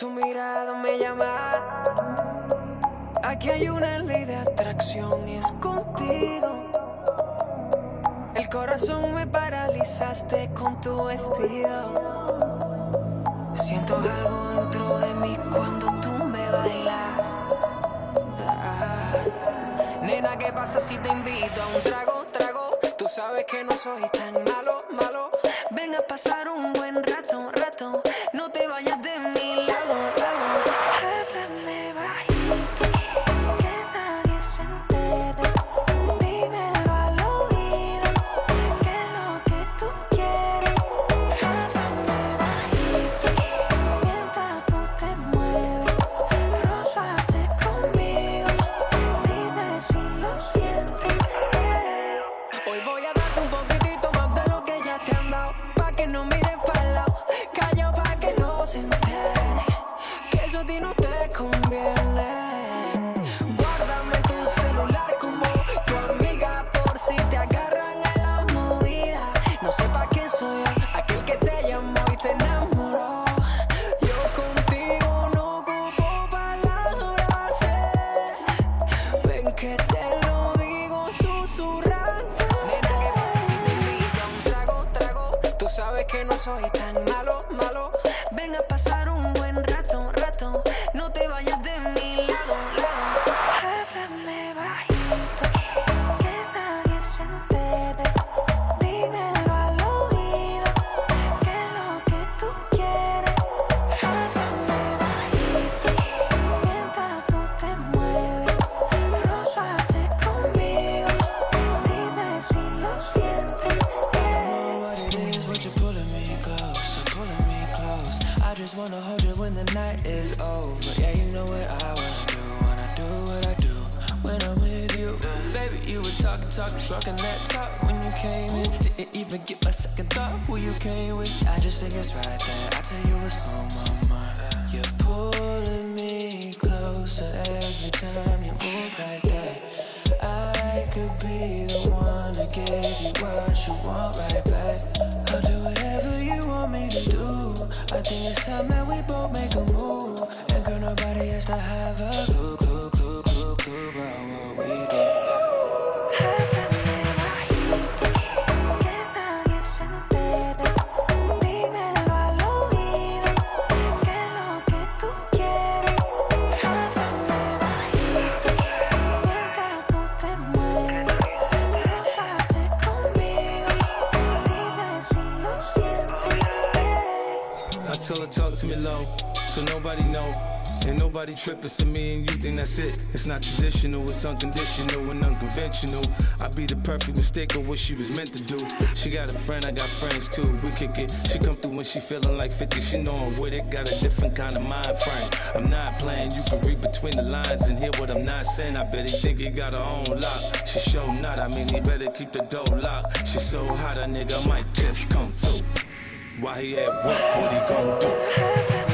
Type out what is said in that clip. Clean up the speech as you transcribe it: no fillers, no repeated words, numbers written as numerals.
tu mirada me llama. Aquí hay una ley de atracción, es contigo. El corazón me paralizaste con tu vestido. Siento algo dentro de mí cuando tú me bailas. Nena, ¿qué pasa si te invito a un trago, trago? Tú sabes que no soy tan malo, malo. Ven a pasar un buen rato, rato. No te vayas de mi lado, lado. Háblame bajito, que nadie se entere. Dímelo al oído, que es lo que tú quieres. Háblame bajito, mientras tú te mueves. Rózate conmigo, dime si lo sientes. Hoy voy a darte un poquitito más de lo que ya te han dado, pa' que no mires pa'l lado, callao pa' que no se entere, que eso a ti no te conviene. Guárdame tu celular como tu amiga, por si te agarran a la movida. No sepa quién soy yo, aquel que te llamó y te enamoró. Yo contigo no ocupo palabras, ven que te lo digo susurrando. Nena, ¿qué pasa si te invito a un trago, trago? Tú sabes que no soy tan malo, malo. Ven a pasar un buen rato, rato. No te vayas de mi lado, lado. Háblame bajito, que nadie se entere. Dímelo al oído, que es lo que tú quieres. Háblame bajito, mientras tú te mueves. Rózate conmigo, dime si lo sientes. What it is, but you're pulling me close, you're pulling me close. I just wanna hold you when the night is over. Yeah, you know what I wanna do when I do what I do when I'm with you. Baby, you were talking, talking that talk when you came in. Didn't even get my second thought who you came with. I just think it's right that I tell you what's on my mind. You're pulling me closer every time you move like that. I could be the one to give you what you want right back. I'll do whatever you want me to do. I think it's time that we both make a move. And girl, nobody has to have a clue about what we do. Háblame bajito, que nadie se entere. Dímelo al oído, que es lo que tú quieres. Háblame bajito, mientras tú te mueves. Rózate conmigo, dime si lo sientes. I tell her talk to me low, so nobody know. Ain't nobody trippin', so me and you think that's it. It's not traditional, it's unconditional and unconventional. I be the perfect mistake of what she was meant to do. She got a friend, I got friends too. We kick it. She come through when she feelin' like 50. She know I'm with it, got a different kind of mind frame. I'm not playing, you can read between the lines and hear what I'm not saying. I bet he think he got her own lock. She sure not, I mean he better keep the door locked. She so hot, a nigga might just come through. While he at work, what he gon' do?